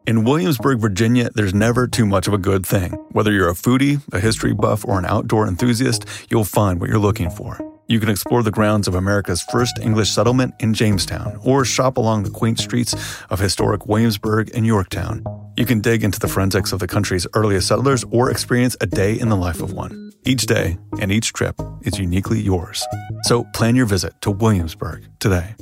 In Williamsburg, Virginia, there's never too much of a good thing. Whether you're a foodie, a history buff, or an outdoor enthusiast, you'll find what you're looking for. You can explore the grounds of America's first English settlement in Jamestown, or shop along the quaint streets of historic Williamsburg and Yorktown. You can dig into the forensics of the country's earliest settlers or experience a day in the life of one. Each day and each trip is uniquely yours. So plan your visit to Williamsburg today.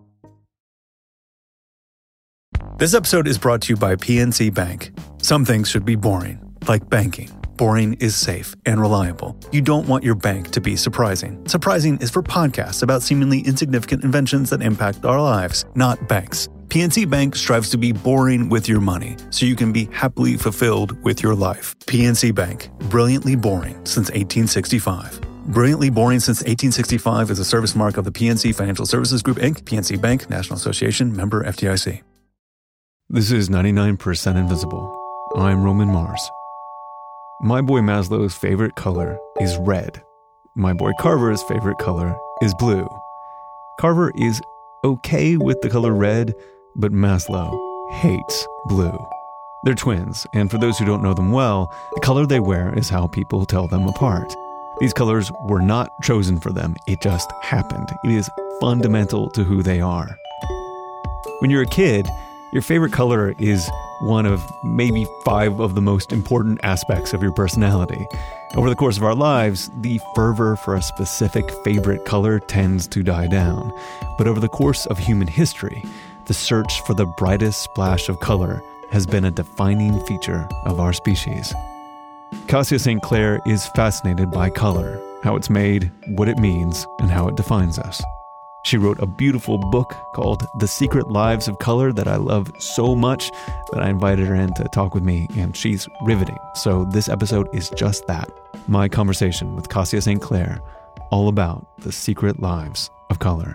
This episode is brought to you by PNC Bank. Some things should be boring, like banking. Boring is safe and reliable. You don't want your bank to be surprising. Surprising is for podcasts about seemingly insignificant inventions that impact our lives, not banks. PNC Bank strives to be boring with your money, so you can be happily fulfilled with your life. PNC Bank, brilliantly boring since 1865. Brilliantly Boring Since 1865 is a service mark of the PNC Financial Services Group, Inc., PNC Bank, National Association, member FDIC. This is 99% Invisible. I'm Roman Mars. My boy Maslow's favorite color is red. My boy Carver's favorite color is blue. Carver is okay with the color red, but Maslow hates blue. They're twins, and for those who don't know them well, the color they wear is how people tell them apart. These colors were not chosen for them, it just happened. It is fundamental to who they are. When you're a kid, your favorite color is one of maybe 5 of the most important aspects of your personality. Over the course of our lives, the fervor for a specific favorite color tends to die down. But over the course of human history, the search for the brightest splash of color has been a defining feature of our species. Kassia St. Clair is fascinated by color, how it's made, what it means, and how it defines us. She wrote a beautiful book called The Secret Lives of Color that I love so much that I invited her in to talk with me, and she's riveting. So this episode is just that. My conversation with Kassia St. Clair, all about the secret lives of color.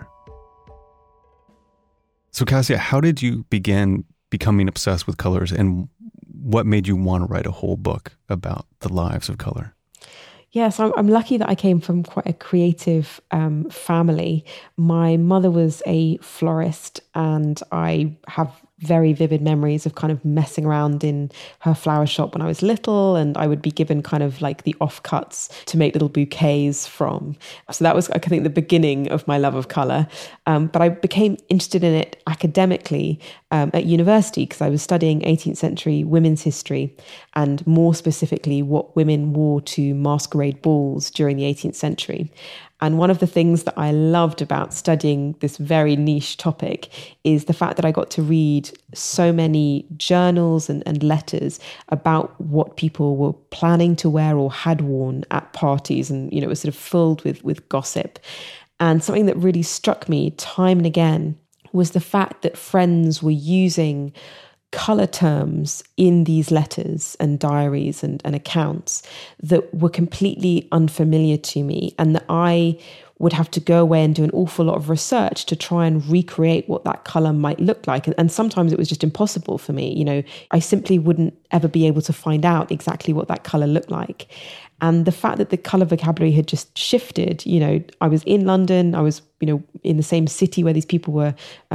So Kassia, how did you begin becoming obsessed with colors, and what made you want to write a whole book about the lives of color? Yes, I'm lucky that I came from quite a creative family. My mother was a florist, and I have very vivid memories of kind of messing around in her flower shop when I was little, and I would be given kind of like the offcuts to make little bouquets from. So that was, I think, the beginning of my love of colour. But I became interested in it academically at university because I was studying 18th century women's history, and more specifically what women wore to masquerade balls during the 18th century. And one of the things that I loved about studying this very niche topic is the fact that I got to read so many journals and letters about what people were planning to wear or had worn at parties. And, you know, it was sort of filled with gossip. And something that really struck me time and again was the fact that friends were using color terms in these letters and diaries and accounts that were completely unfamiliar to me, and that I would have to go away and do an awful lot of research to try and recreate what that color might look like. And sometimes it was just impossible for me. You know, I simply wouldn't ever be able to find out exactly what that color looked like. And the fact that the color vocabulary had just shifted, you know, I was in London, I was, you know, in the same city where these people were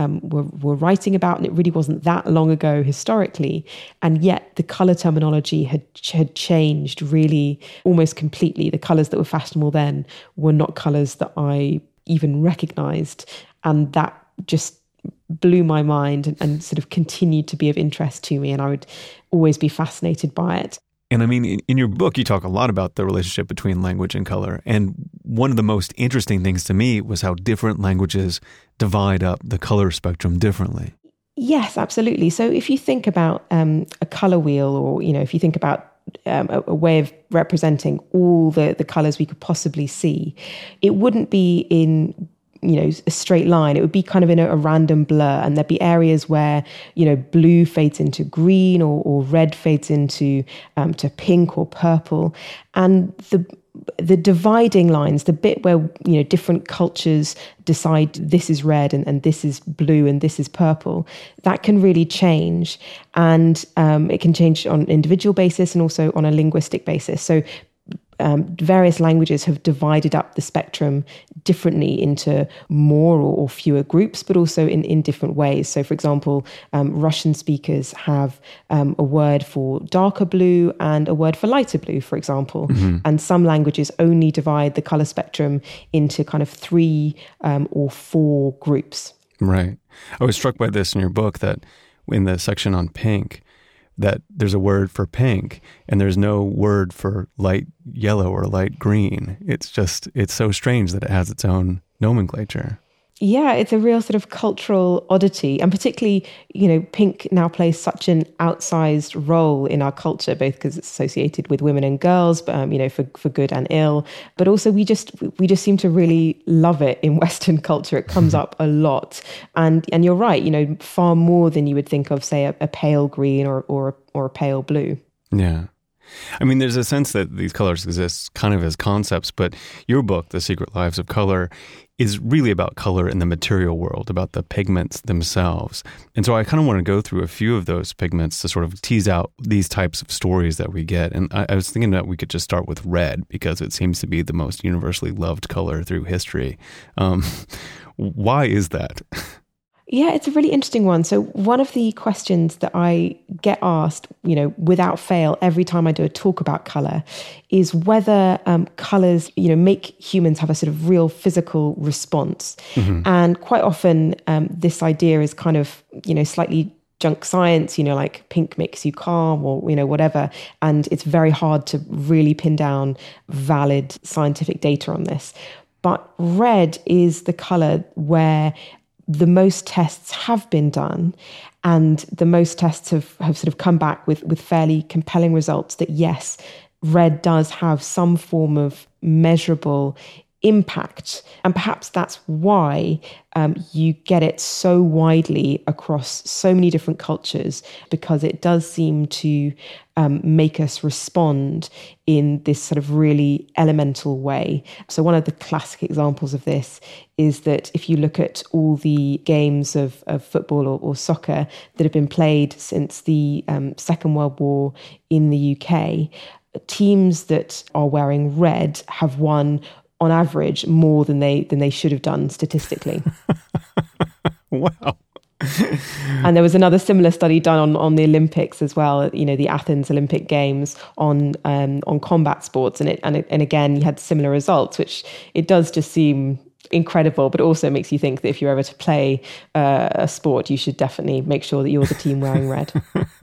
writing about, and it really wasn't that long ago historically. And yet the color terminology had changed really almost completely. The colors that were fashionable then were not colors that I even recognized. And that just blew my mind and sort of continued to be of interest to me. And I would always be fascinated by it. And I mean, in your book, you talk a lot about the relationship between language and color. And one of the most interesting things to me was how different languages divide up the color spectrum differently. Yes, absolutely. So if you think about a color wheel, or, you know, if you think about a way of representing all the colors we could possibly see, it wouldn't be in, you know, a straight line. It would be kind of in a random blur, and there'd be areas where, you know, blue fades into green, or red fades into to pink or purple. And the dividing lines, the bit where, you know, different cultures decide this is red and this is blue and this is purple, that can really change. And it can change on an individual basis and also on a linguistic basis. So various languages have divided up the spectrum differently into more or fewer groups, but also in different ways. So, for example, Russian speakers have a word for darker blue and a word for lighter blue, for example. Mm-hmm. And some languages only divide the color spectrum into kind of 3 or 4 groups. Right. I was struck by this in your book, that in the section on pink, that there's a word for pink and there's no word for light yellow or light green. It's so strange that it has its own nomenclature. Yeah, it's a real sort of cultural oddity. And particularly, pink now plays such an outsized role in our culture, both because it's associated with women and girls, but, for good and ill. But also we just seem to really love it in Western culture. It comes up a lot. And you're right, far more than you would think of, say, a pale green or a pale blue. Yeah. I mean, there's a sense that these colors exist kind of as concepts, but your book, The Secret Lives of Color, is really about color in the material world, about the pigments themselves. And so I kind of want to go through a few of those pigments to sort of tease out these types of stories that we get. And I was thinking that we could just start with red, because it seems to be the most universally loved color through history. Why is that? Yeah, it's a really interesting one. So one of the questions that I get asked, without fail, every time I do a talk about color, is whether colors, make humans have a sort of real physical response. Mm-hmm. And quite often this idea is kind of, slightly junk science, like pink makes you calm or, whatever. And it's very hard to really pin down valid scientific data on this. But red is the color where the most tests have been done, and the most tests have sort of come back with fairly compelling results that, yes, red does have some form of measurable impact. And perhaps that's why you get it so widely across so many different cultures, because it does seem to make us respond in this sort of really elemental way. So one of the classic examples of this is that if you look at all the games of football or soccer that have been played since the Second World War in the UK, teams that are wearing red have won on average more than they should have done statistically. Wow. And there was another similar study done on the Olympics as well, the Athens Olympic Games on combat sports, and again you had similar results, which it does just seem incredible, but also makes you think that if you're ever to play a sport, you should definitely make sure that you're the team wearing red.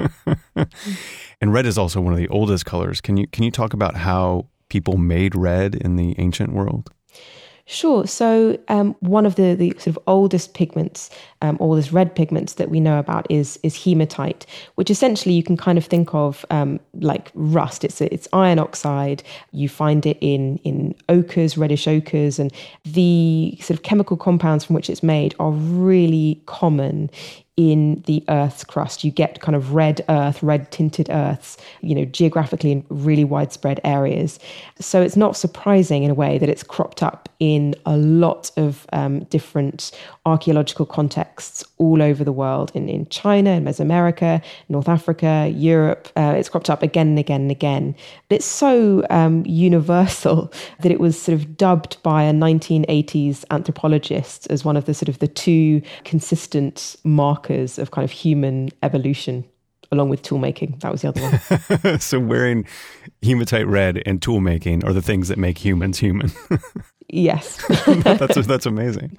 And red is also one of the oldest colors. Can you talk about how people made red in the ancient world? Sure. So one of the sort of oldest pigments, oldest red pigments that we know about is hematite, which essentially you can kind of think of like rust. It's iron oxide. You find it in ochres, reddish ochres, and the sort of chemical compounds from which it's made are really common in the Earth's crust. You get kind of red earth, red tinted earths, geographically in really widespread areas. So it's not surprising in a way that it's cropped up in a lot of different archaeological contexts all over the world, in China, in Mesoamerica, North Africa, Europe. It's cropped up again and again and again. But it's so universal that it was sort of dubbed by a 1980s anthropologist as one of the sort of the 2 consistent markers of kind of human evolution, along with tool making. That was the other one. So wearing hematite red and tool making are the things that make humans human. Yes. That's amazing.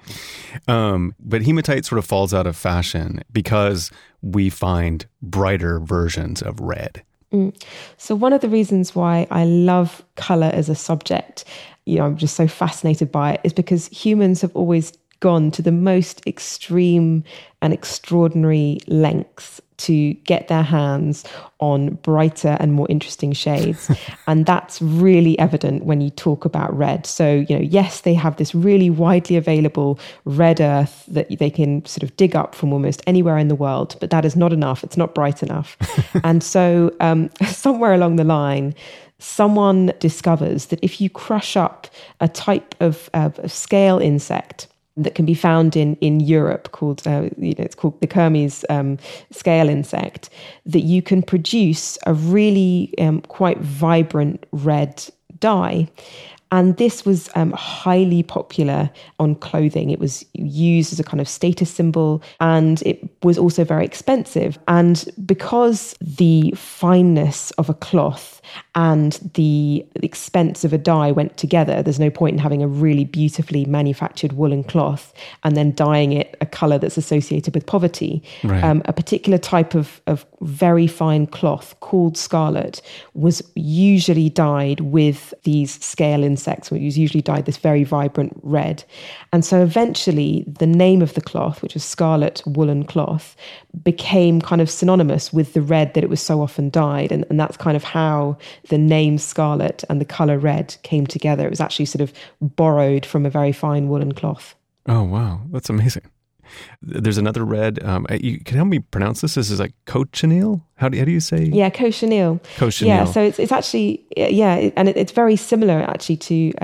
But hematite sort of falls out of fashion because we find brighter versions of red. So one of the reasons why I love color as a subject, I'm just so fascinated by it, is because humans have always gone to the most extreme and extraordinary lengths to get their hands on brighter and more interesting shades. And that's really evident when you talk about red. So, yes, they have this really widely available red earth that they can sort of dig up from almost anywhere in the world, but that is not enough. It's not bright enough. And so somewhere along the line, someone discovers that if you crush up a type of scale insect that can be found in Europe called, it's called the Kermes scale insect, that you can produce a really quite vibrant red dye. And this was highly popular on clothing. It was used as a kind of status symbol, and it was also very expensive. And because the fineness of a cloth and the expense of a dye went together, there's no point in having a really beautifully manufactured woolen cloth and then dyeing it a colour that's associated with poverty. Right. A particular type of very fine cloth called scarlet was usually dyed with these scale insects, which was usually dyed this very vibrant red. And so eventually the name of the cloth, which was scarlet woolen cloth, became kind of synonymous with the red that it was so often dyed. And that's kind of how the name scarlet and the colour red came together. It was actually sort of borrowed from a very fine woolen cloth. Oh, wow. That's amazing. There's another red. You can help me pronounce this. This is like cochineal. How do you say? Yeah, cochineal. Cochineal. Yeah, so it's actually and it's very similar actually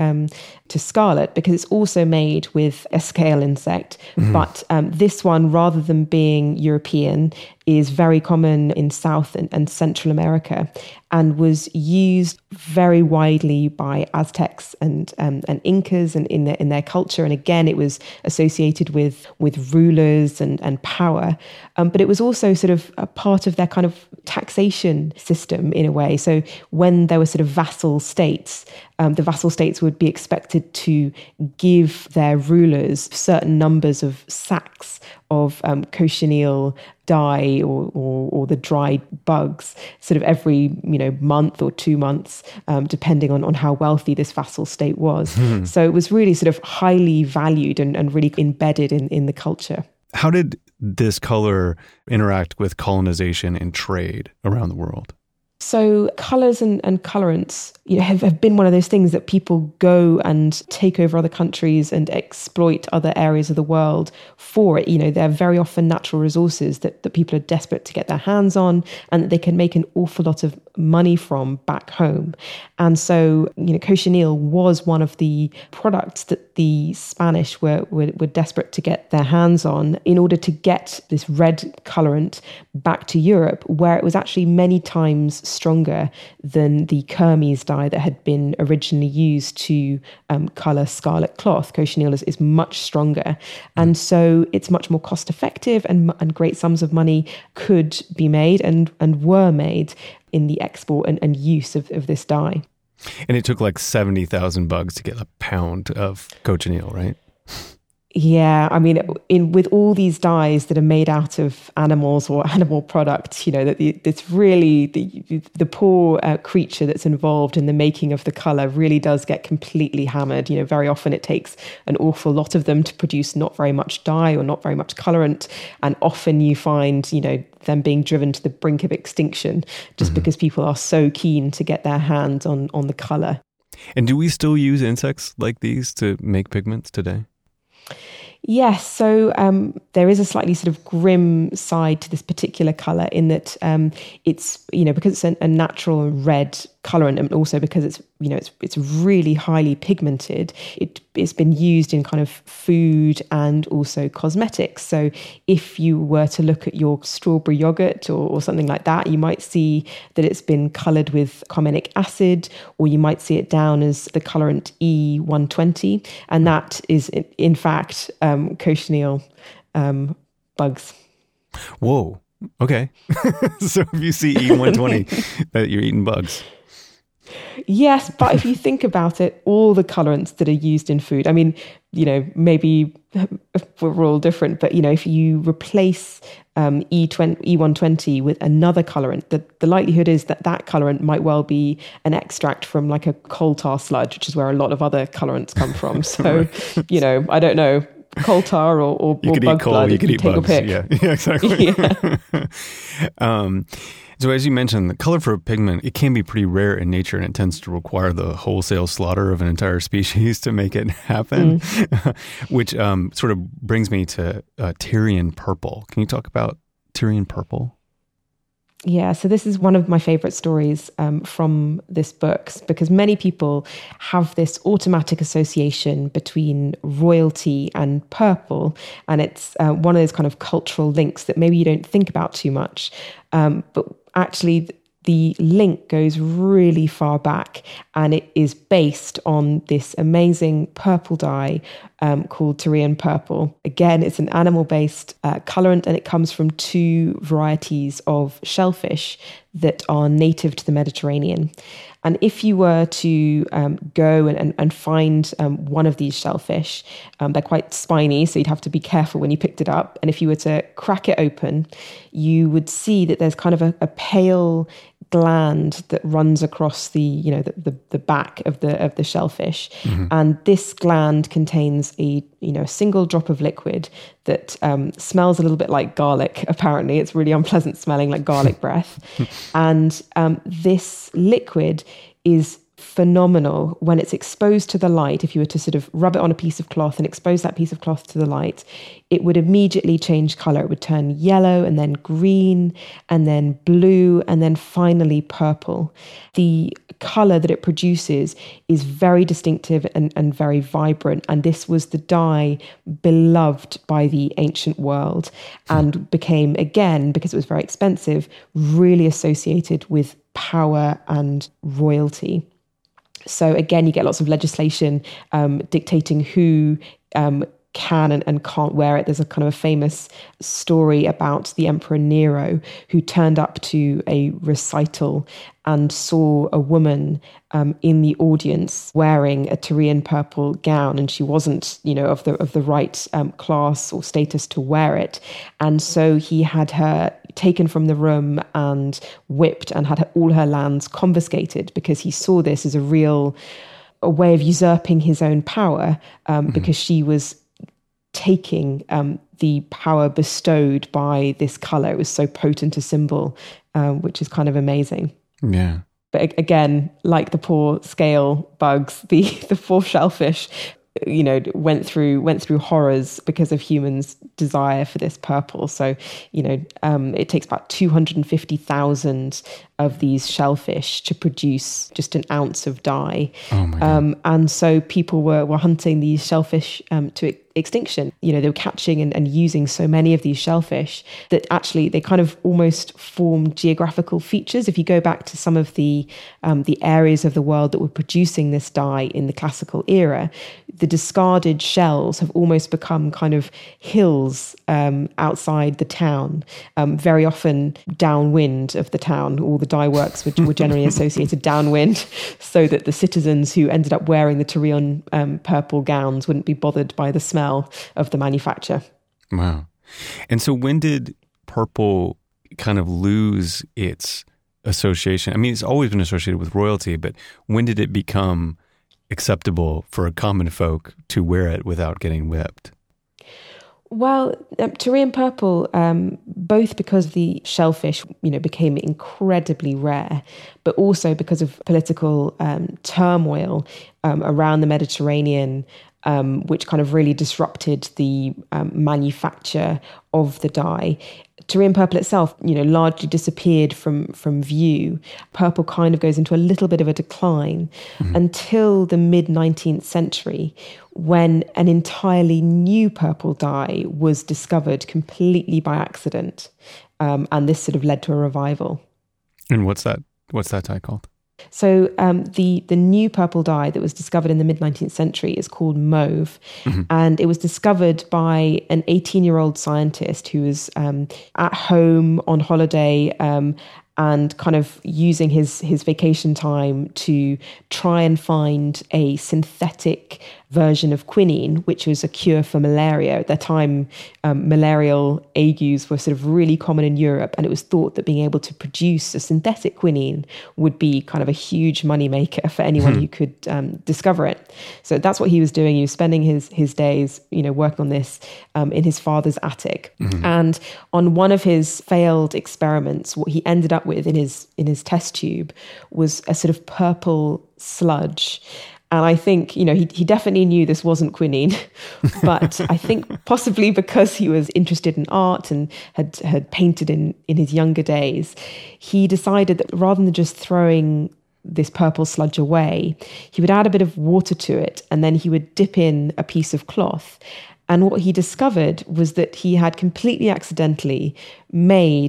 to scarlet, because it's also made with a scale insect. Mm-hmm. But this one, rather than being European, is very common in South and Central America, and was used very widely by Aztecs and Incas and in their culture. And again, it was associated with rulers and power. But it was also sort of a part of their kind of taxation system in a way. So when there were sort of vassal states, the vassal states would be expected to give their rulers certain numbers of sacks of cochineal dye or the dried bugs sort of every month or 2 months, depending on how wealthy this vassal state was. Mm-hmm. So it was really sort of highly valued and really embedded in the culture. How did this color interact with colonization and trade around the world? So colours and colorants, have been one of those things that people go and take over other countries and exploit other areas of the world for it. They're very often natural resources that people are desperate to get their hands on and that they can make an awful lot of money from back home. And so, cochineal was one of the products that the Spanish were desperate to get their hands on in order to get this red colorant back to Europe, where it was actually many times stronger than the Kermes dye that had been originally used to colour scarlet cloth. Cochineal is much stronger. And so it's much more cost effective, and great sums of money could be made and were made in the export and use of this dye. And it took like 70,000 bugs to get a pound of cochineal, right? Yeah, I mean, with all these dyes that are made out of animals or animal products, that it's really the poor creature that's involved in the making of the color really does get completely hammered. Very often it takes an awful lot of them to produce not very much dye or not very much colorant, and often you find them being driven to the brink of extinction just because people are so keen to get their hands on the color. And do we still use insects like these to make pigments today? Yes, so there is a slightly sort of grim side to this particular colour in that it's, because it's a natural red colorant, and also because it's really highly pigmented, it's been used in kind of food and also cosmetics. So if you were to look at your strawberry yogurt or something like that, you might see that it's been coloured with carminic acid, or you might see it down as the colorant E120, and that is in fact cochineal bugs. Whoa. Okay. So if you see E120, that you're eating bugs. Yes, but if you think about it, all the colorants that are used in food, I mean, maybe we're all different, but, if you replace E120 with another colorant, the likelihood is that colorant might well be an extract from like a coal tar sludge, which is where a lot of other colorants come from. So, I don't know. Coal tar or you could bug eat coal, blood, you could eat take bugs. Yeah, exactly. Yeah. So as you mentioned, the color for a pigment, it can be pretty rare in nature, and it tends to require the wholesale slaughter of an entire species to make it happen, which sort of brings me to Tyrian purple. Can you talk about Tyrian purple? Yeah, so this is one of my favorite stories from this book, because many people have this automatic association between royalty and purple, and it's one of those kind of cultural links that maybe you don't think about too much. But actually, the link goes really far back, and it is based on this amazing purple dye called Tyrian purple. Again, it's an animal-based colorant, and it comes from two varieties of shellfish that are native to the Mediterranean. And if you were to go and find one of these shellfish, they're quite spiny, so you'd have to be careful when you picked it up. And if you were to crack it open, you would see that there's kind of a pale gland that runs across the back of the shellfish. And this gland contains a single drop of liquid that smells a little bit like garlic. Apparently, it's really unpleasant smelling, like garlic breath. And this liquid is phenomenal when it's exposed to the light. If you were to sort of rub it on a piece of cloth and expose that piece of cloth to the light, it would immediately change color. It would turn yellow and then green and then blue and then finally purple. The color that it produces is very distinctive and very vibrant. And this was the dye beloved by the ancient world and became, again, because it was very expensive, really associated with power and royalty. So again, you get lots of legislation dictating who can and can't wear it. There's a kind of a famous story about the Emperor Nero, who turned up to a recital and saw a woman in the audience wearing a Tyrian purple gown, and she wasn't, of the right class or status to wear it. And so he had her taken from the room and whipped and had all her lands confiscated, because he saw this as a way of usurping his own power, because she was taking the power bestowed by this color. It was so potent a symbol, which is kind of amazing. Yeah. But again, like the poor scale bugs, the poor shellfish, went through horrors because of humans' desire for this purple. So, it takes about 250,000 of these shellfish to produce just an ounce of dye. Oh my God. And so people were hunting these shellfish to extinction. They were catching and using so many of these shellfish that actually they kind of almost formed geographical features. If you go back to some of the areas of the world that were producing this dye in the classical era, the discarded shells have almost become kind of hills outside the town, very often downwind of the town. All the dye works were generally associated downwind, so that the citizens who ended up wearing the Tyrian purple gowns wouldn't be bothered by the smell of the manufacture. Wow. And so when did purple kind of lose its association? I mean, it's always been associated with royalty, but when did it become acceptable for a common folk to wear it without getting whipped? Well, Tyrian purple, both because the shellfish, became incredibly rare, but also because of political turmoil around the Mediterranean, which kind of really disrupted the manufacture of the dye. Tyrian purple itself, largely disappeared from view. Purple kind of goes into a little bit of a decline until the mid-19th century, when an entirely new purple dye was discovered completely by accident. And this sort of led to a revival. And what's that dye called? So the new purple dye that was discovered in the mid-19th century is called mauve. And it was discovered by an 18-year-old scientist who was at home on holiday and kind of using his vacation time to try and find a synthetic version of quinine, which was a cure for malaria. At that time, malarial agues were sort of really common in Europe, and it was thought that being able to produce a synthetic quinine would be kind of a huge moneymaker for anyone who could discover it. So that's what he was doing. He was spending his days, working on this in his father's attic. And on one of his failed experiments, what he ended up with in his test tube was a sort of purple sludge. And I think, he definitely knew this wasn't quinine, but I think possibly because he was interested in art and had painted in his younger days, he decided that rather than just throwing this purple sludge away, he would add a bit of water to it, and then he would dip in a piece of cloth. And what he discovered was that he had completely accidentally made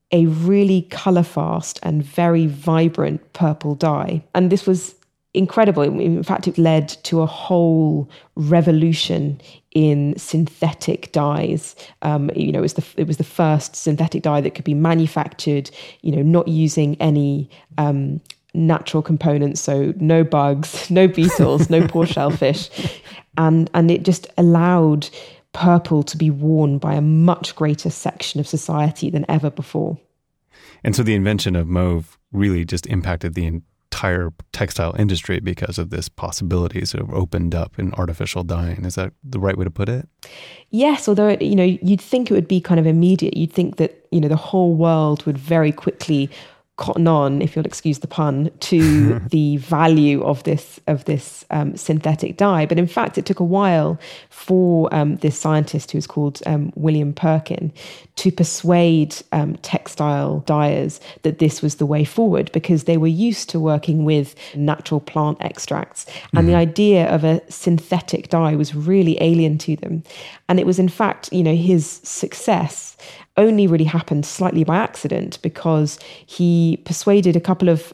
a really colour fast and very vibrant purple dye. And this was incredible. In fact, it led to a whole revolution in synthetic dyes. It was the first synthetic dye that could be manufactured, not using any natural components, so no bugs, no beetles, no poor shellfish, and it just allowed purple to be worn by a much greater section of society than ever before. And so the invention of mauve really just impacted the entire textile industry because of this possibility sort of opened up in artificial dyeing. Is that the right way to put it? Yes, although you'd think it would be kind of immediate. You'd think that the whole world would very quickly cotton on, if you'll excuse the pun, to the value of this synthetic dye. But in fact, it took a while for this scientist who's called William Perkin to persuade textile dyers that this was the way forward, because they were used to working with natural plant extracts. And the idea of a synthetic dye was really alien to them. And it was, in fact, his success only really happened slightly by accident, because he persuaded a couple of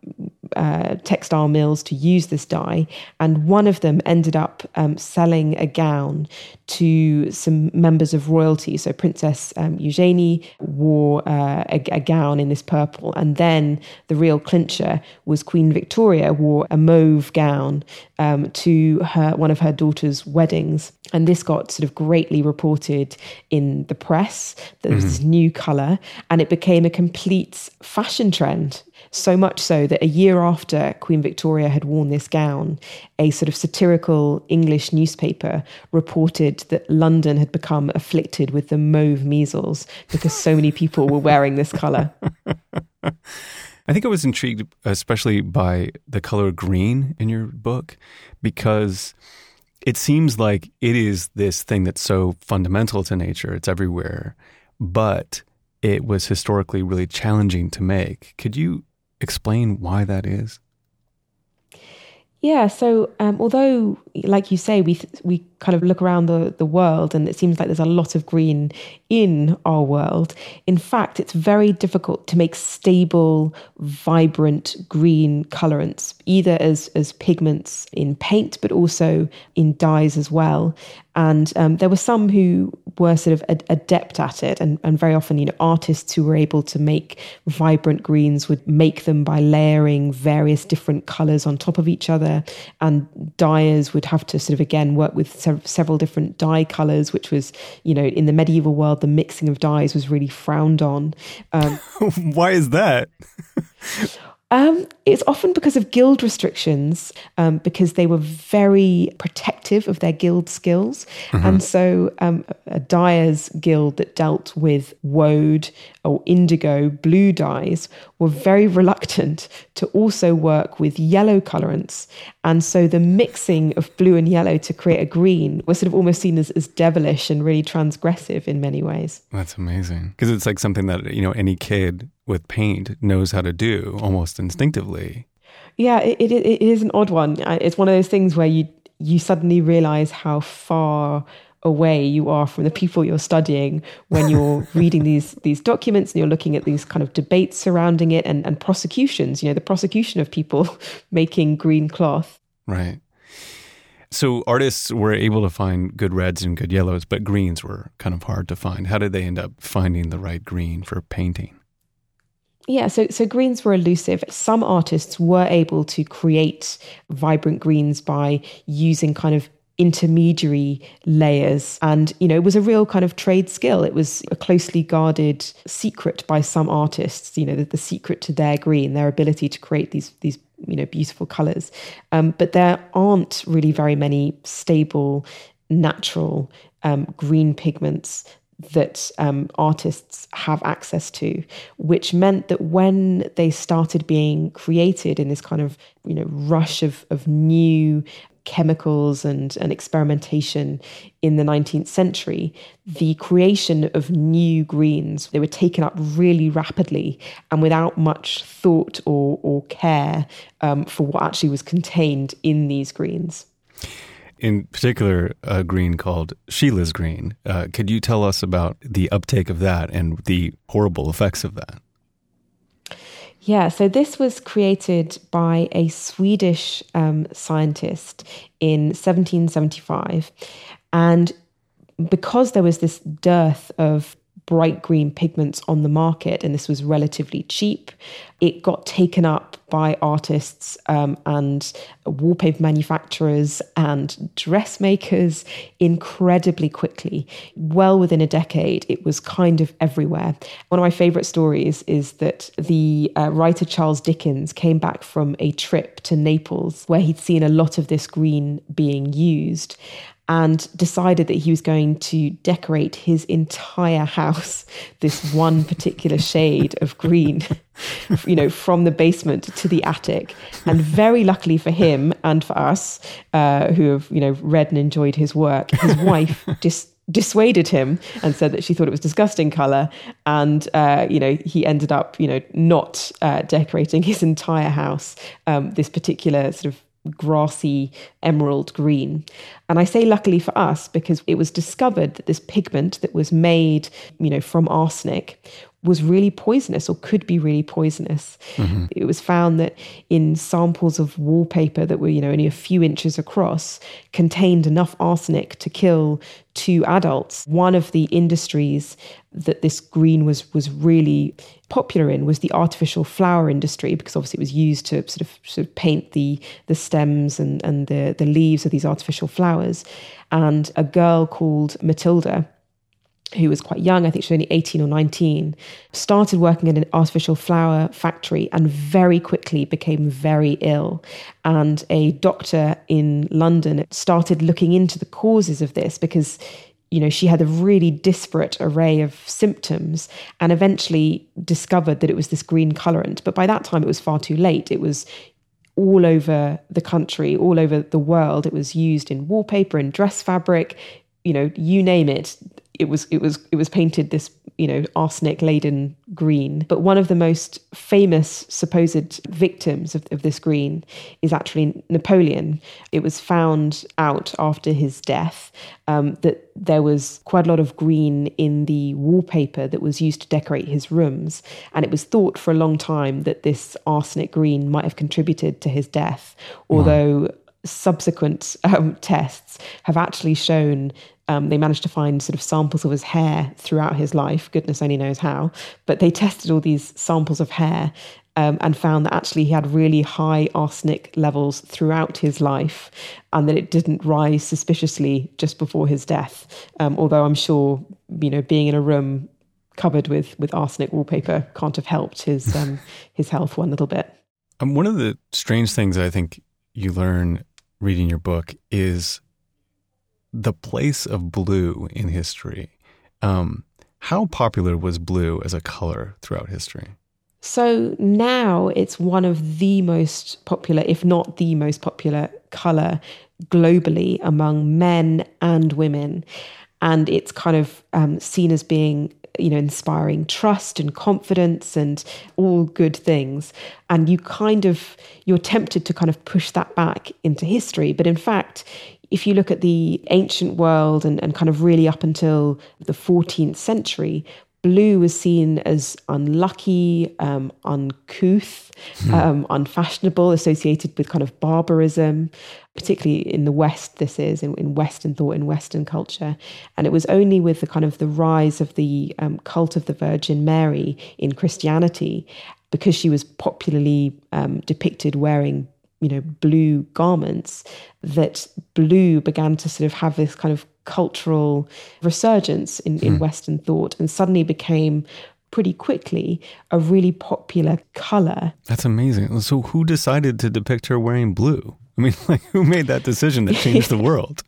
textile mills to use this dye, and one of them ended up selling a gown to some members of royalty. So Princess Eugenie wore a gown in this purple, and then the real clincher was Queen Victoria wore a mauve gown to one of her daughter's weddings. And this got sort of greatly reported in the press, that there was this new colour, and it became a complete fashion trend. So much so that a year after Queen Victoria had worn this gown, a sort of satirical English newspaper reported that London had become afflicted with the mauve measles because so many people were wearing this colour. I think I was intrigued especially by the color green in your book, because it seems like it is this thing that's so fundamental to nature. It's everywhere, but it was historically really challenging to make. Could you explain why that is? Yeah, so although, like you say, we kind of look around the world and it seems like there's a lot of green in our world, in fact, it's very difficult to make stable, vibrant green colorants, either as pigments in paint, but also in dyes as well. And there were some who were sort of adept at it, and very often, artists who were able to make vibrant greens would make them by layering various different colors on top of each other, and dyers would have to sort of, again, work with several different dye colors, which was, in the medieval world, the mixing of dyes was really frowned on. Why is that? It's often because of guild restrictions, because they were very protective of their guild skills. And so a dyer's guild that dealt with woad or indigo blue dyes were very reluctant to also work with yellow colorants. And so the mixing of blue and yellow to create a green was sort of almost seen as devilish and really transgressive in many ways. That's amazing. Because it's like something that, any kid with paint knows how to do almost instinctively. Yeah, it is an odd one. It's one of those things where you suddenly realize how far away you are from the people you're studying when you're reading these documents and you're looking at these kind of debates surrounding it and prosecutions, the prosecution of people making green cloth. Right. So artists were able to find good reds and good yellows, but greens were kind of hard to find. How did they end up finding the right green for painting? Yeah, so greens were elusive. Some artists were able to create vibrant greens by using kind of intermediary layers. And, it was a real kind of trade skill. It was a closely guarded secret by some artists, the secret to their green, their ability to create these beautiful colors. But there aren't really very many stable, natural green pigments that artists have access to, which meant that when they started being created in this kind of, rush of new chemicals and experimentation in the 19th century, the creation of new greens, they were taken up really rapidly and without much thought or care for what actually was contained in these greens. in particular a green called Sheila's green. Could you tell us about the uptake of that and the horrible effects of that? Yeah, so this was created by a Swedish scientist in 1775. And because there was this dearth of bright green pigments on the market, and this was relatively cheap, it got taken up by artists and wallpaper manufacturers and dressmakers incredibly quickly. Well within a decade, it was kind of everywhere. One of my favorite stories is that the writer Charles Dickens came back from a trip to Naples where he'd seen a lot of this green being used, and decided that he was going to decorate his entire house this one particular shade of green, from the basement to the attic. And very luckily for him and for us, who have, read and enjoyed his work, his wife dissuaded him and said that she thought it was disgusting color. And, he ended up, not decorating his entire house, this particular sort of grassy emerald green. And I say luckily for us because it was discovered that this pigment that was made, from arsenic was really poisonous or could be really poisonous. Mm-hmm. It was found that in samples of wallpaper that were, only a few inches across contained enough arsenic to kill 2 adults. One of the industries that this green was really popular in was the artificial flower industry, because obviously it was used to sort of paint the stems and the leaves of these artificial flowers. And a girl called Matilda, who was quite young, I think she was only 18 or 19, started working in an artificial flower factory and very quickly became very ill. And a doctor in London started looking into the causes of this because, she had a really disparate array of symptoms, and eventually discovered that it was this green colorant. But by that time, it was far too late. It was all over the country, all over the world. It was used in wallpaper and dress fabric, you name it. It was painted this, arsenic-laden green. But one of the most famous supposed victims of this green is actually Napoleon. It was found out after his death that there was quite a lot of green in the wallpaper that was used to decorate his rooms. And it was thought for a long time that this arsenic green might have contributed to his death, although subsequent tests have actually shown they managed to find sort of samples of his hair throughout his life. Goodness only knows how. But they tested all these samples of hair and found that actually he had really high arsenic levels throughout his life, and that it didn't rise suspiciously just before his death. Although I'm sure, being in a room covered with arsenic wallpaper can't have helped his health one little bit. One of the strange things I think you learn reading your book is the place of blue in history. How popular was blue as a color throughout history? So now it's one of the most popular, if not the most popular color globally among men and women. And it's kind of seen as being, inspiring trust and confidence and all good things. And you're tempted to kind of push that back into history. But in fact, if you look at the ancient world and kind of really up until the 14th century, blue was seen as unlucky, uncouth, unfashionable, associated with kind of barbarism, particularly in the West. This is in Western thought, in Western culture. And it was only with the kind of the rise of the cult of the Virgin Mary in Christianity, because she was popularly depicted wearing blue garments, that blue began to sort of have this kind of cultural resurgence in Western thought, and suddenly became pretty quickly a really popular color. That's amazing. So who decided to depict her wearing blue? I mean, who made that decision that changed the world?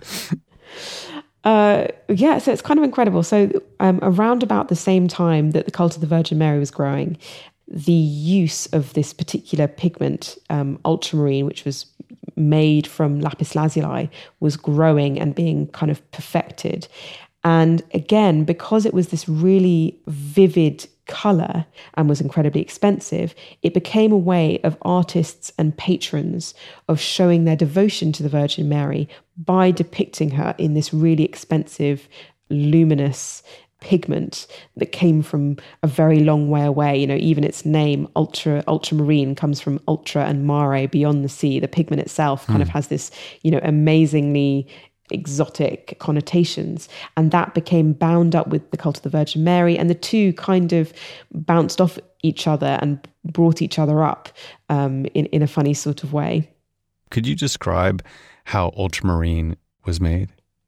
So it's kind of incredible. So around about the same time that the cult of the Virgin Mary was growing, the use of this particular pigment, ultramarine, which was made from lapis lazuli, was growing and being kind of perfected. And again, because it was this really vivid colour and was incredibly expensive, it became a way of artists and patrons of showing their devotion to the Virgin Mary by depicting her in this really expensive, luminous pigment that came from a very long way away. Even its name, ultramarine, comes from ultra and mare, beyond the sea. The pigment itself kind of has this, amazingly exotic connotations, and that became bound up with the cult of the Virgin Mary, and the two kind of bounced off each other and brought each other up in a funny sort of way. Could you describe how ultramarine was made?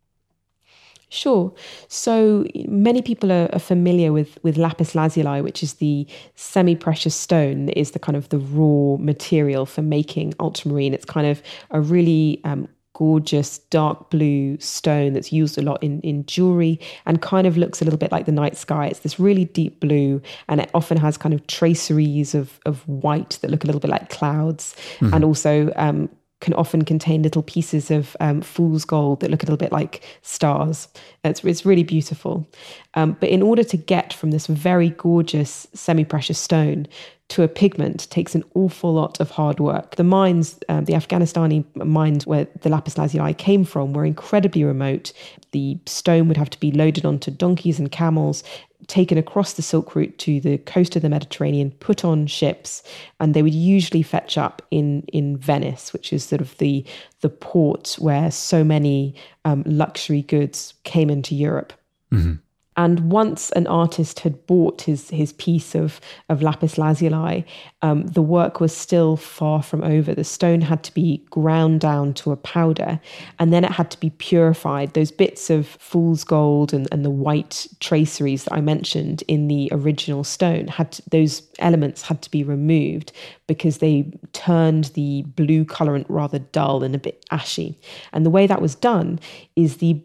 Sure. So many people are familiar with lapis lazuli, which is the semi-precious stone that is the kind of the raw material for making ultramarine. It's kind of a really gorgeous dark blue stone that's used a lot in jewelry and kind of looks a little bit like the night sky. It's this really deep blue, and it often has kind of traceries of white that look a little bit like clouds, and also can often contain little pieces of fool's gold that look a little bit like stars. It's really beautiful. But in order to get from this very gorgeous semi-precious stone to a pigment takes an awful lot of hard work. The mines, the Afghanistani mines where the lapis lazuli came from, were incredibly remote. The stone would have to be loaded onto donkeys and camels, taken across the Silk Route to the coast of the Mediterranean, put on ships, and they would usually fetch up in Venice, which is sort of the port where so many luxury goods came into Europe. Mm-hmm. And once an artist had bought his piece of lapis lazuli, the work was still far from over. The stone had to be ground down to a powder, and then it had to be purified. Those bits of fool's gold and the white traceries that I mentioned in the original stone, those elements had to be removed because they turned the blue colorant rather dull and a bit ashy. And the way that was done is the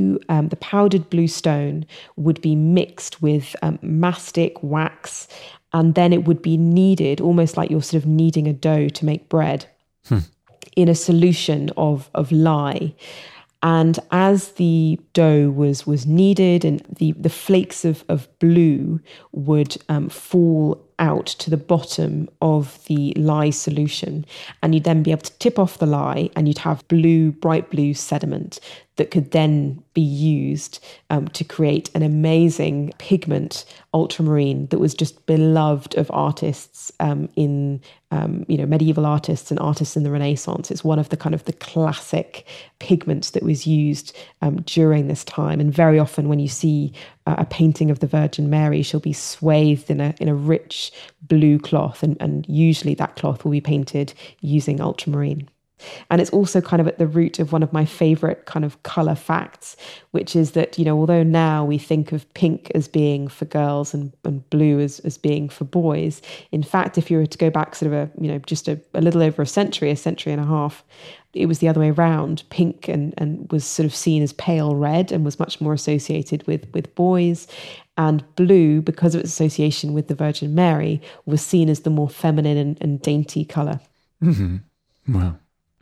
powdered blue stone would be mixed with mastic wax, and then it would be kneaded, almost like you're sort of kneading a dough to make bread, in a solution of lye. And as the dough was kneaded, and the flakes of blue would fall out to the bottom of the lye solution, and you'd then be able to tip off the lye, and you'd have bright blue sediment that could then be used to create an amazing pigment ultramarine that was just beloved of artists in medieval artists and artists in the Renaissance. It's one of the kind of the classic pigments that was used during this time. And very often when you see a painting of the Virgin Mary, she'll be swathed in a rich blue cloth, and usually that cloth will be painted using ultramarine. And it's also kind of at the root of one of my favorite kind of color facts, which is that, although now we think of pink as being for girls and blue as being for boys, in fact, if you were to go back sort of just a little over a century and a half, it was the other way around. Pink and was sort of seen as pale red and was much more associated with boys. And blue, because of its association with the Virgin Mary, was seen as the more feminine and dainty color. Mm-hmm. Wow.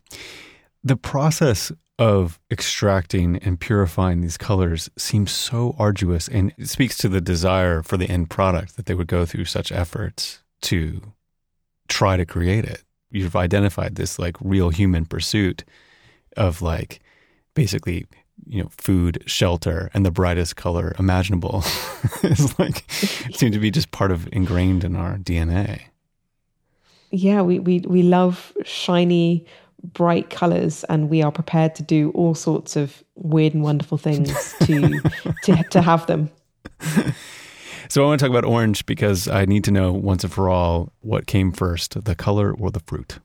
The process of extracting and purifying these colors seems so arduous, and it speaks to the desire for the end product that they would go through such efforts to try to create it. You've identified this like real human pursuit of like basically, food, shelter, and the brightest color imaginable. It's like, it seemed to be just ingrained in our DNA. Yeah, we love shiny, bright colors, and we are prepared to do all sorts of weird and wonderful things to have them. So I want to talk about orange because I need to know once and for all what came first, the color or the fruit?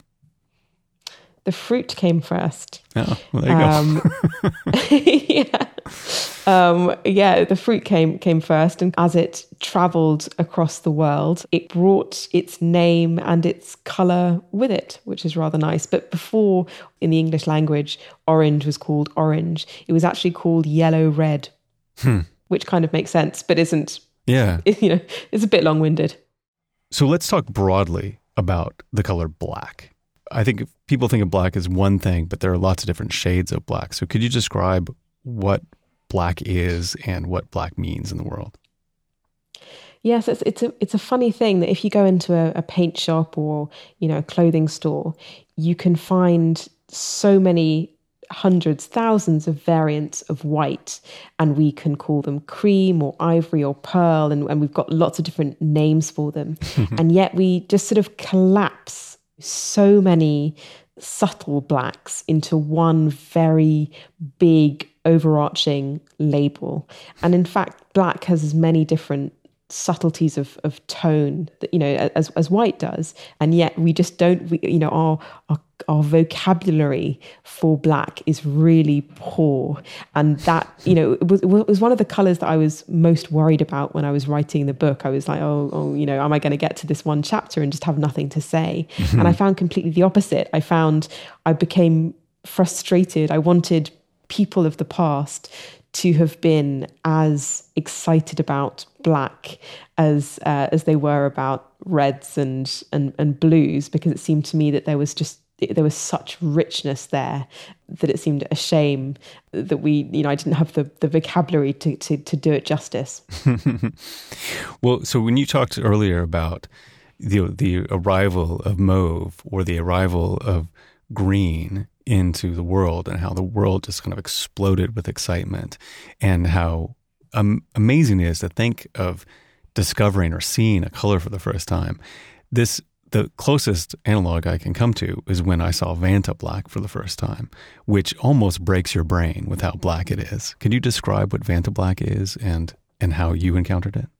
The fruit came first. Oh, well, there you go. Yeah. The fruit came first, and as it traveled across the world, it brought its name and its color with it, which is rather nice. But before, in the English language, orange was called orange. It was actually called yellow-red, which kind of makes sense, but isn't. Yeah. It's a bit long-winded. So let's talk broadly about the color black. I think people think of black as one thing, but there are lots of different shades of black. So could you describe what black is and what black means in the world? Yes, it's a funny thing that if you go into a paint shop or, a clothing store, you can find so many hundreds, thousands of variants of white, and we can call them cream or ivory or pearl, and we've got lots of different names for them. And yet we just sort of collapse so many subtle blacks into one very big overarching label. And in fact, black has as many different subtleties of tone that, as white does. And yet we just don't, our vocabulary for black is really poor. And that, it was one of the colors that I was most worried about when I was writing the book. I was like, am I going to get to this one chapter and just have nothing to say? And I found completely the opposite. I became frustrated. I wanted people of the past to have been as excited about black as they were about reds and blues, because it seemed to me that there was such richness there that it seemed a shame that I didn't have the vocabulary to do it justice. Well, so when you talked earlier about the arrival of mauve or the arrival of green into the world and how the world just kind of exploded with excitement, and how amazing it is to think of discovering or seeing a color for the first time. The closest analog I can come to is when I saw Vanta Black for the first time, which almost breaks your brain with how black it is. Could you describe what Vanta Black is and how you encountered it?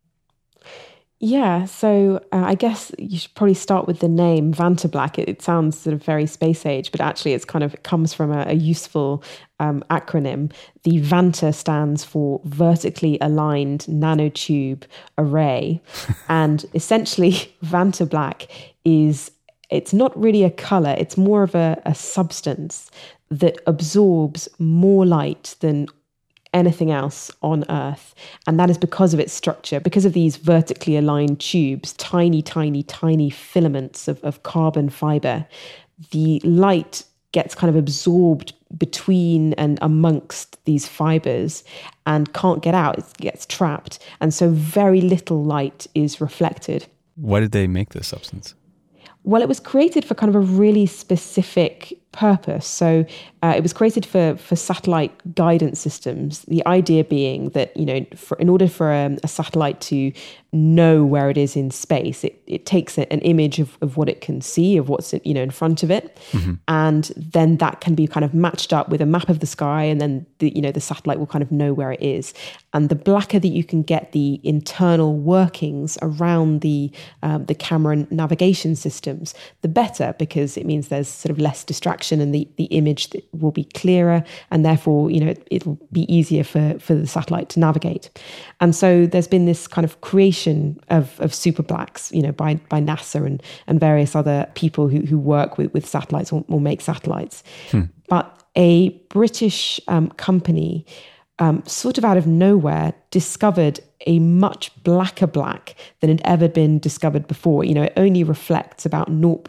Yeah, so I guess you should probably start with the name Vanta Black. It sounds sort of very space age, but actually it comes from a useful acronym. The Vanta stands for Vertically Aligned Nanotube Array. And essentially Vanta Black it's not really a color, it's more of a substance that absorbs more light than anything else on Earth. And that is because of its structure, because of these vertically aligned tubes, tiny, tiny, tiny filaments of carbon fiber. The light gets kind of absorbed between and amongst these fibers and can't get out. It gets trapped. And so very little light is reflected. Why did they make this substance? Well, it was created for kind of a really specific purpose. So it was created for satellite guidance systems. The idea being that, in order for a satellite to know where it is in space, it takes an image of what it can see, of what's in front of it. Mm-hmm. And then that can be kind of matched up with a map of the sky, and then the satellite will kind of know where it is. And the blacker that you can get the internal workings around the camera navigation systems, the better, because it means there's sort of less distraction and the image will be clearer, and therefore, it'll be easier for the satellite to navigate. And so there's been this kind of creation of super blacks, by NASA and various other people who work with satellites or make satellites. But a British company, sort of out of nowhere, discovered a much blacker black than had ever been discovered before. It only reflects about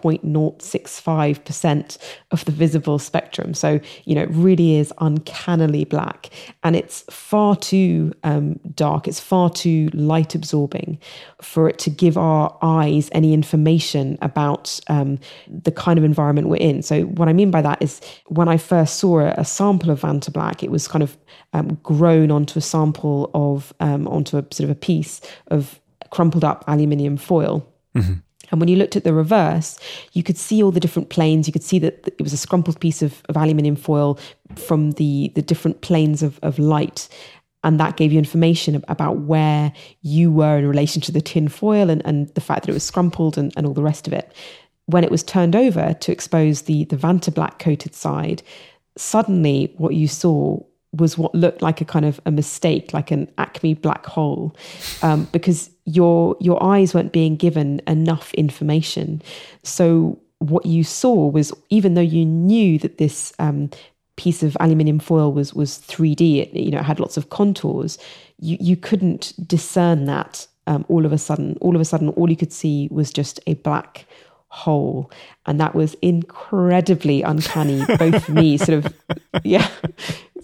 0.065% of the visible spectrum. So, it really is uncannily black, and it's far too dark. It's far too light absorbing for it to give our eyes any information about the kind of environment we're in. So what I mean by that is, when I first saw a sample of Vanta Black, it was kind of grown onto a sample of, onto a sort of a piece of crumpled up aluminium foil. Mm-hmm. And when you looked at the reverse, you could see all the different planes. You could see that it was a scrumpled piece of aluminium foil from the different planes of light. And that gave you information about where you were in relation to the tin foil and the fact that it was scrumpled and all the rest of it. When it was turned over to expose the Vanta Black coated side, suddenly what you saw was what looked like a kind of a mistake, like an Acme black hole, because your eyes weren't being given enough information. So what you saw was, even though you knew that this piece of aluminium foil was 3D, it had lots of contours, you couldn't discern that. All of a sudden, all you could see was just a black hole, and that was incredibly uncanny, both for me, sort of, yeah.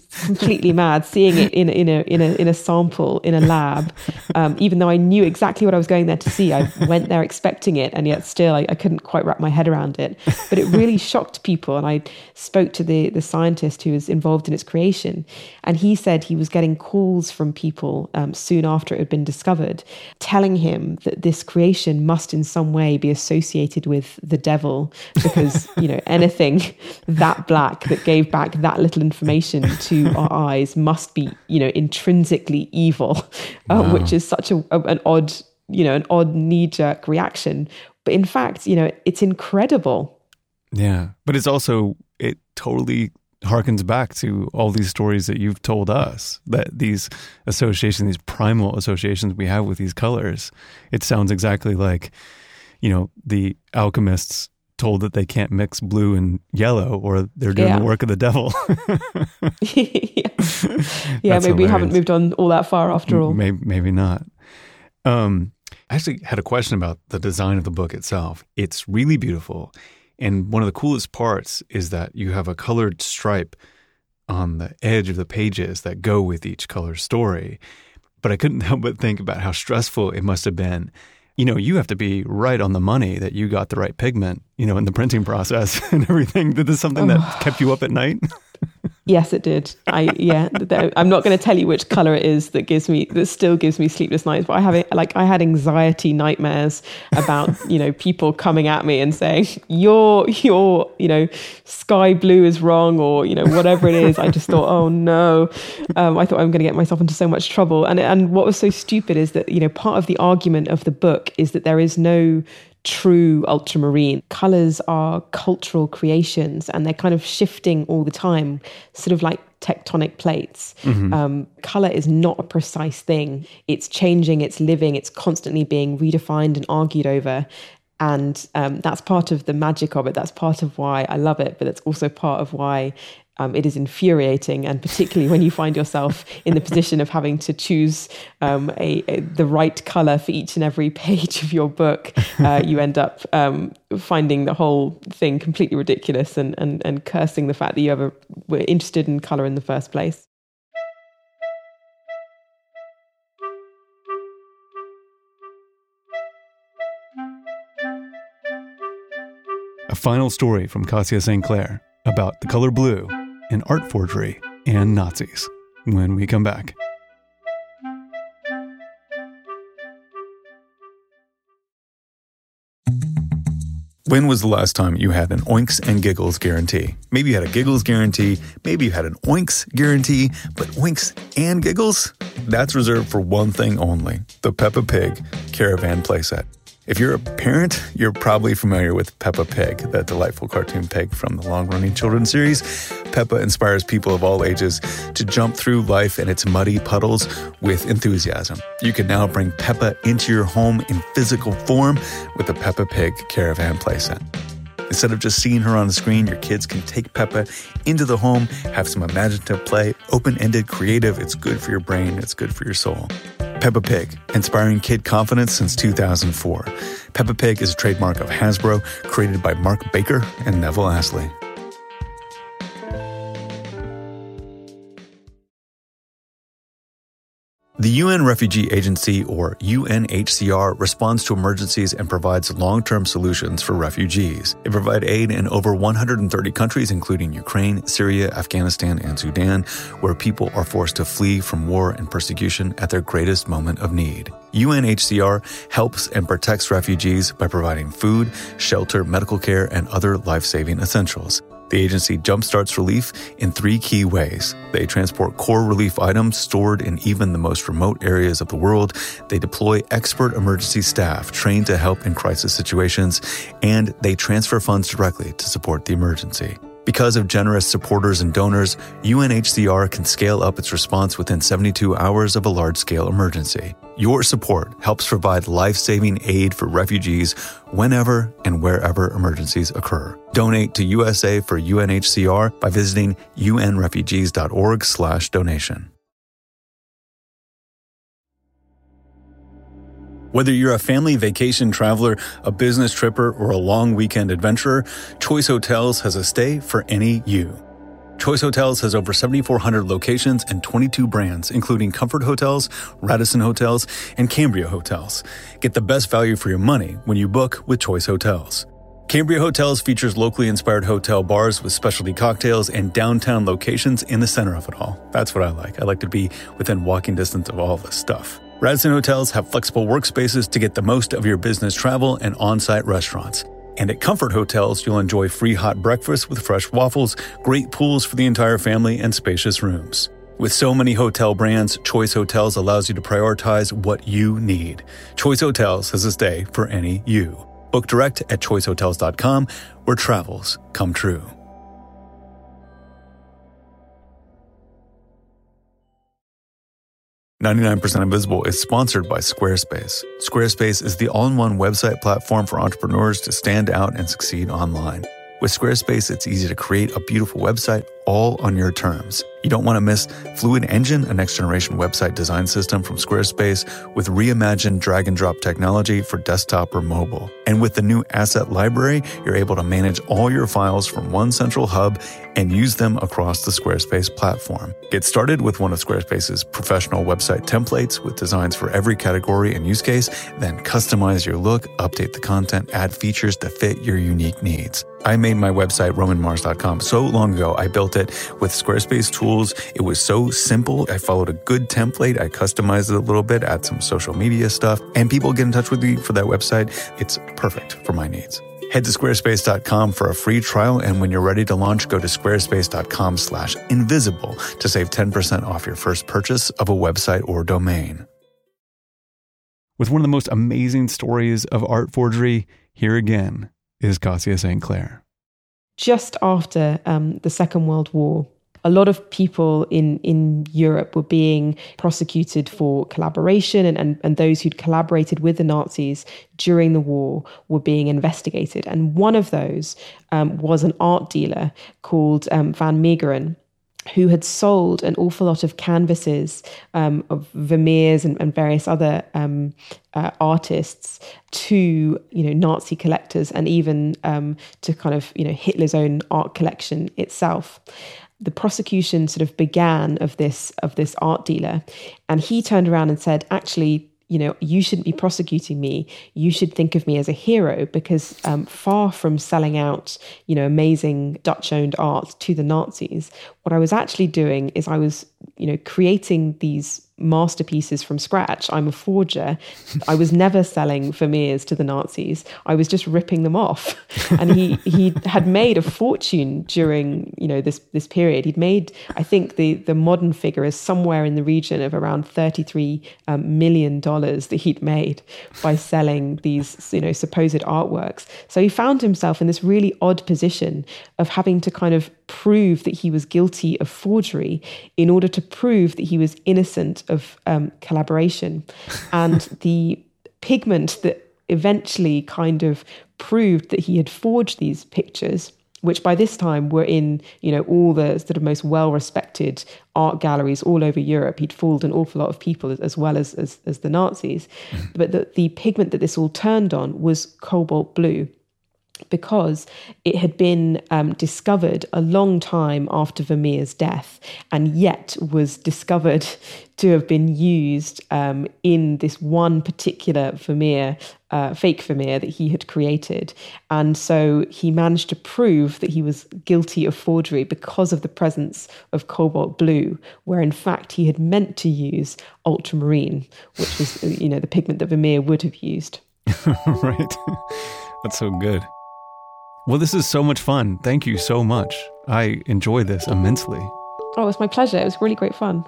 completely mad seeing it in a sample in a lab. Even though I knew exactly what I was going there to see, I went there expecting it, and yet still I couldn't quite wrap my head around it. But it really shocked people, and I spoke to the scientist who was involved in its creation, and he said he was getting calls from people soon after it had been discovered, telling him that this creation must in some way be associated with the devil, because anything that black that gave back that little information to our eyes must be intrinsically evil. Wow. Which is such an odd knee-jerk reaction, but in fact it's incredible. Yeah, but it totally harkens back to all these stories that you've told us, that these associations, these primal associations we have with these colors. It sounds exactly like the alchemists told that they can't mix blue and yellow or they're doing the work of the devil. Yeah, maybe we haven't moved on all that far after all. Maybe not. I actually had a question about the design of the book itself. It's really beautiful. And one of the coolest parts is that you have a colored stripe on the edge of the pages that go with each color story. But I couldn't help but think about how stressful it must have been. You have to be right on the money that you got the right pigment, in the printing process and everything. Did this something that kept you up at night? Yes, it did. I'm not going to tell you which color it is that still gives me sleepless nights, but I had anxiety nightmares about, people coming at me and saying, your sky blue is wrong, or, whatever it is. I just thought, oh no. I thought I'm going to get myself into so much trouble. And what was so stupid is that, part of the argument of the book is that there is no true ultramarine. Colors are cultural creations, and they're kind of shifting all the time, sort of like tectonic plates. Mm-hmm. Color is not a precise thing. It's changing, it's living, it's constantly being redefined and argued over. And that's part of the magic of it. That's part of why I love it, but it's also part of why it is infuriating, and particularly when you find yourself in the position of having to choose the right color for each and every page of your book, you end up finding the whole thing completely ridiculous and cursing the fact that you ever were interested in color in the first place. A final story from Kassia St. Clair about the color blue and art forgery and Nazis when we come back. When was the last time you had an Oinks and Giggles guarantee? Maybe you had a Giggles guarantee, maybe you had an Oinks guarantee, but Oinks and Giggles? That's reserved for one thing only, the Peppa Pig Caravan Playset. If you're a parent, you're probably familiar with Peppa Pig, that delightful cartoon pig from the long-running children's series. Peppa inspires people of all ages to jump through life and its muddy puddles with enthusiasm. You can now bring Peppa into your home in physical form with the Peppa Pig Caravan Playset. Instead of just seeing her on the screen, your kids can take Peppa into the home, have some imaginative play, open-ended, creative. It's good for your brain. It's good for your soul. Peppa Pig, inspiring kid confidence since 2004. Peppa Pig is a trademark of Hasbro, created by Mark Baker and Neville Astley. The UN Refugee Agency, or UNHCR, responds to emergencies and provides long-term solutions for refugees. They provide aid in over 130 countries, including Ukraine, Syria, Afghanistan, and Sudan, where people are forced to flee from war and persecution at their greatest moment of need. UNHCR helps and protects refugees by providing food, shelter, medical care, and other life-saving essentials. The agency jumpstarts relief in 3 key ways. They transport core relief items stored in even the most remote areas of the world. They deploy expert emergency staff trained to help in crisis situations, and they transfer funds directly to support the emergency. Because of generous supporters and donors, UNHCR can scale up its response within 72 hours of a large-scale emergency. Your support helps provide life-saving aid for refugees whenever and wherever emergencies occur. Donate to USA for UNHCR by visiting unrefugees.org/donation. Whether you're a family vacation traveler, a business tripper, or a long weekend adventurer, Choice Hotels has a stay for any you. Choice Hotels has over 7,400 locations and 22 brands, including Comfort Hotels, Radisson Hotels, and Cambria Hotels. Get the best value for your money when you book with Choice Hotels. Cambria Hotels features locally inspired hotel bars with specialty cocktails and downtown locations in the center of it all. That's what I like. I like to be within walking distance of all this stuff. Radisson Hotels have flexible workspaces to get the most of your business travel and on-site restaurants. And at Comfort Hotels, you'll enjoy free hot breakfast with fresh waffles, great pools for the entire family, and spacious rooms. With so many hotel brands, Choice Hotels allows you to prioritize what you need. Choice Hotels has a stay for any you. Book direct at choicehotels.com, where travels come true. "99% Invisible is sponsored by Squarespace. Squarespace is the all-in-one website platform for entrepreneurs to stand out and succeed online. With Squarespace, it's easy to create a beautiful website all on your terms. You don't want to miss Fluid Engine, a next-generation website design system from Squarespace with reimagined drag-and-drop technology for desktop or mobile. And with the new Asset Library, you're able to manage all your files from one central hub and use them across the Squarespace platform. Get started with one of Squarespace's professional website templates with designs for every category and use case, then customize your look, update the content, add features to fit your unique needs. I made my website, RomanMars.com, so long ago. I built it with Squarespace tools. It was so simple. I followed a good template. I customized it a little bit, add some social media stuff, and people get in touch with me for that website. It's perfect for my needs. Head to squarespace.com for a free trial, and when you're ready to launch, go to squarespace.com/invisible to save 10% off your first purchase of a website or domain. With one of the most amazing stories of art forgery, here again is Kassia St. Clair. Just after the Second World War, a lot of people in Europe were being prosecuted for collaboration, and those who'd collaborated with the Nazis during the war were being investigated. And one of those was an art dealer called Van Meegeren, who had sold an awful lot of canvases of Vermeers and various other artists to Nazi collectors, and even to kind of Hitler's own art collection itself. The prosecution sort of began of this art dealer, and he turned around and said, actually, you shouldn't be prosecuting me. You should think of me as a hero, because far from selling out, amazing Dutch-owned art to the Nazis, what I was actually doing is I was, creating these masterpieces from scratch. I'm a forger. I was never selling Vermeers to the Nazis. I was just ripping them off. And he had made a fortune during, this period. He'd made, I think the modern figure is somewhere in the region of around $33 million that he'd made by selling these, supposed artworks. So he found himself in this really odd position of having to kind of prove that he was guilty of forgery in order to prove that he was innocent of collaboration. And the pigment that eventually kind of proved that he had forged these pictures, which by this time were in, all the sort of most well-respected art galleries all over Europe. He'd fooled an awful lot of people as well as the Nazis. But the pigment that this all turned on was cobalt blue, because it had been discovered a long time after Vermeer's death, and yet was discovered to have been used in this one particular Vermeer, fake Vermeer that he had created. And so he managed to prove that he was guilty of forgery because of the presence of cobalt blue, where in fact he had meant to use ultramarine, which was the pigment that Vermeer would have used. Right. That's so good. Well, this is so much fun. Thank you so much. I enjoy this immensely. Oh, it was my pleasure. It was really great fun.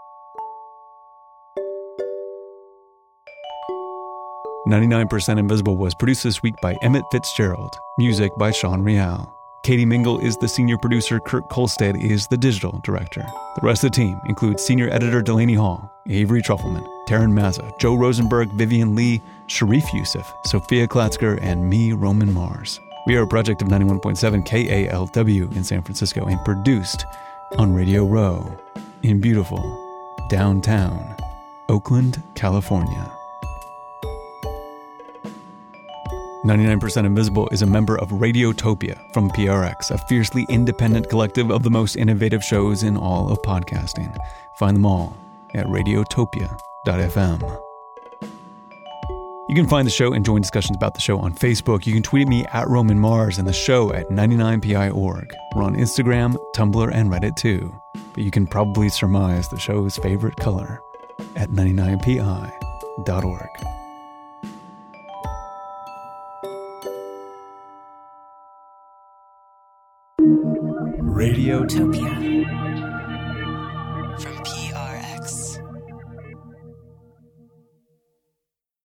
"99% Invisible" was produced this week by Emmett Fitzgerald. Music by Sean Real. Katie Mingle is the senior producer. Kurt Kolstad is the digital director. The rest of the team includes senior editor Delaney Hall, Avery Trufelman, Taryn Mazza, Joe Rosenberg, Vivian Lee, Sharif Youssef, Sophia Klatzker, and me, Roman Mars. We are a project of 91.7 KALW in San Francisco and produced on Radio Row in beautiful downtown Oakland, California. 99% Invisible is a member of Radiotopia from PRX, a fiercely independent collective of the most innovative shows in all of podcasting. Find them all at radiotopia.fm. You can find the show and join discussions about the show on Facebook. You can tweet at me at Roman Mars and the show at 99pi.org. We're on Instagram, Tumblr, and Reddit too. But you can probably surmise the show's favorite color at 99pi.org. Radiotopia.